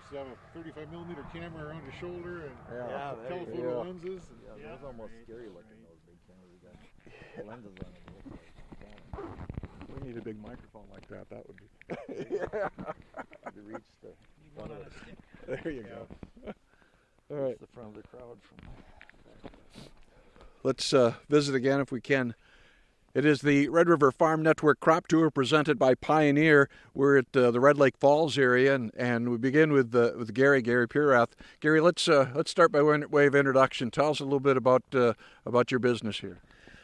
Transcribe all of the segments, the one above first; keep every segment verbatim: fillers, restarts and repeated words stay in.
used to have a thirty-five millimeter camera around his shoulder and Yeah, Yeah, there you telephoto go. lenses. And, Yeah, yeah, those almost right, scary looking, right. those big cameras. You got lenses on them. Look like Canon. We need a big microphone like that. That would be. Yeah. You reach the Need one on a stick. There you Yeah. go. All right. reach the front of the crowd from. Let's uh, visit again if we can. It is the Red River Farm Network Crop Tour presented by Pioneer. We're at uh, the Red Lake Falls area, and, and we begin with uh, with Gary, Gary Purath. Gary, let's uh, let's start by way of introduction. Tell us a little bit about uh, about your business here.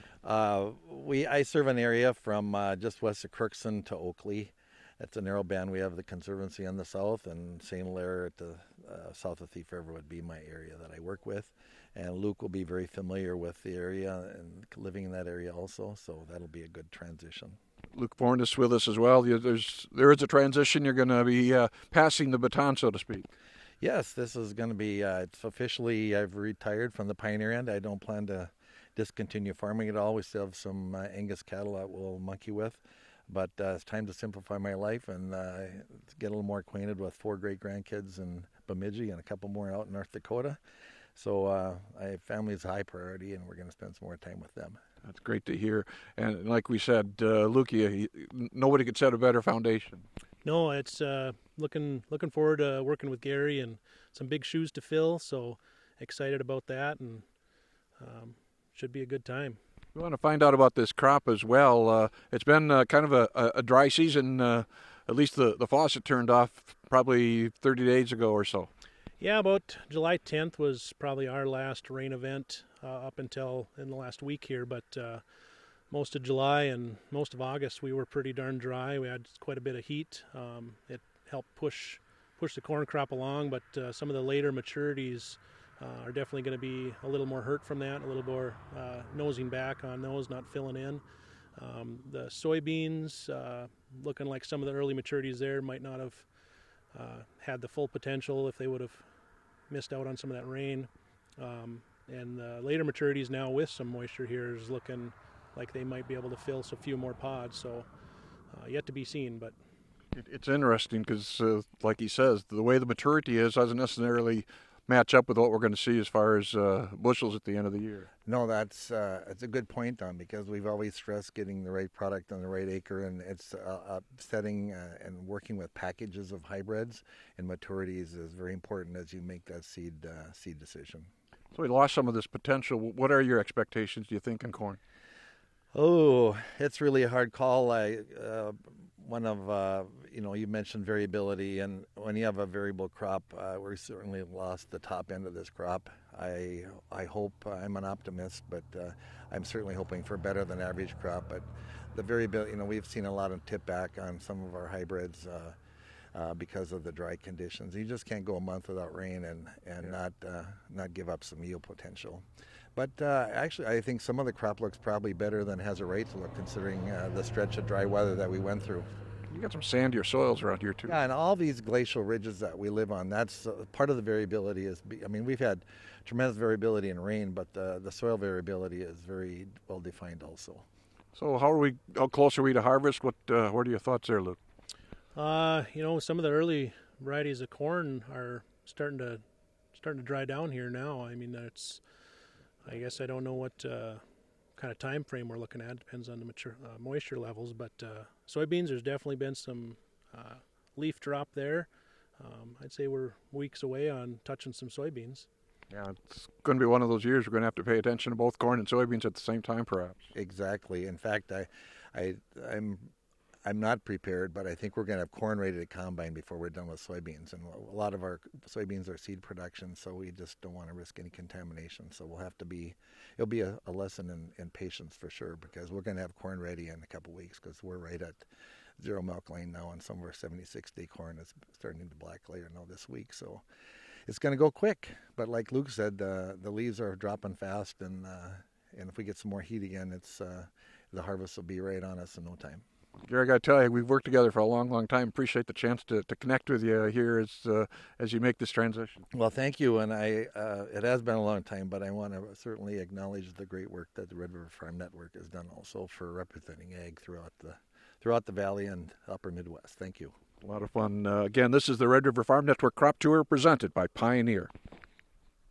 Uh, we I serve an area from uh, just west of Crookston to Oakley. It's a narrow band. We have the Conservancy on the south, and Saint Hilaire at the uh, south of Thief River would be my area that I work with. And Luke will be very familiar with the area and living in that area also, so that'll be a good transition. Luke Fornes with us as well. You, there's there is a transition. You're going to be uh, passing the baton, so to speak. Yes, this is going to be, uh, it's officially, I've retired from the Pioneer end. I don't plan to discontinue farming at all. We still have some uh, Angus cattle that we'll monkey with. But uh, it's time to simplify my life and uh, get a little more acquainted with four great grandkids in Bemidji and a couple more out in North Dakota. So uh, I, family is a high priority, and we're going to spend some more time with them. That's great to hear. And like we said, uh, Luke, you, nobody could set a better foundation. No, it's uh, looking looking forward to working with Gary and some big shoes to fill. So excited about that, and um, should be a good time. We want to find out about this crop as well. Uh, it's been uh, kind of a, a dry season. Uh, at least the, the faucet turned off probably thirty days ago or so. Yeah, about July tenth was probably our last rain event uh, up until in the last week here. But uh, most of July and most of August we were pretty darn dry. We had quite a bit of heat. Um, it helped push push the corn crop along, but uh, some of the later maturities uh, are definitely going to be a little more hurt from that, a little more uh, nosing back on those, not filling in. Um, the soybeans, uh, looking like some of the early maturities there might not have uh, had the full potential if they would have missed out on some of that rain. Um, and the later maturities now with some moisture here is looking like they might be able to fill a few more pods. So uh, yet to be seen, but It, it's interesting because, uh, like he says, the way the maturity is doesn't necessarily match up with what we're going to see as far as uh, bushels at the end of the year. No, that's uh, it's a good point, Don, because we've always stressed getting the right product on the right acre, and it's uh, uh, setting uh, and working with packages of hybrids and maturities is very important as you make that seed uh, seed decision. So we lost some of this potential. What are your expectations, do you think, in corn? Oh, it's really a hard call. I uh, one of uh, you know you mentioned variability, and when you have a variable crop, uh, we certainly lost the top end of this crop. I I hope I'm an optimist, but uh, I'm certainly hoping for better than average crop. But the variability, you know, we've seen a lot of tip back on some of our hybrids uh, uh, because of the dry conditions. You just can't go a month without rain and and Yeah. not uh, not give up some yield potential. But uh, actually, I think some of the crop looks probably better than has a right to look, considering uh, the stretch of dry weather that we went through. You got some sandier soils around here, too. Yeah, and all these glacial ridges that we live on, that's uh, part of the variability. Is be, I mean, we've had tremendous variability in rain, but the, the soil variability is very well defined also. So how are we? How close are we to harvest? What uh, What are your thoughts there, Luke? uh, you know, some of the early varieties of corn are starting to starting to dry down here now. I mean, it's I guess I don't know what uh, kind of time frame we're looking at. Depends on the mature, uh, moisture levels. But uh, soybeans, there's definitely been some uh, leaf drop there. Um, I'd say we're weeks away on touching some soybeans. Yeah, it's going to be one of those years we're going to have to pay attention to both corn and soybeans at the same time, perhaps. Exactly. In fact, I, I, I'm, I'm not prepared, but I think we're going to have corn ready to combine before we're done with soybeans. And a lot of our soybeans are seed production, so we just don't want to risk any contamination. So we'll have to be, it'll be a, a lesson in, in patience for sure, because we're going to have corn ready in a couple weeks, because we're right at zero milk lane now, and some of our seventy-six day corn is starting to black layer now this week. So it's going to go quick. But like Luke said, uh, the leaves are dropping fast, and uh, and if we get some more heat again, it's uh, the harvest will be right on us in no time. Gary, I got to tell you, we've worked together for a long, long time. Appreciate the chance to, to connect with you here as uh, as you make this transition. Well, thank you, and I uh, it has been a long time, but I want to certainly acknowledge the great work that the Red River Farm Network has done also for representing ag throughout the throughout the valley and upper Midwest. Thank you. A lot of fun. Uh, again, this is the Red River Farm Network Crop Tour presented by Pioneer.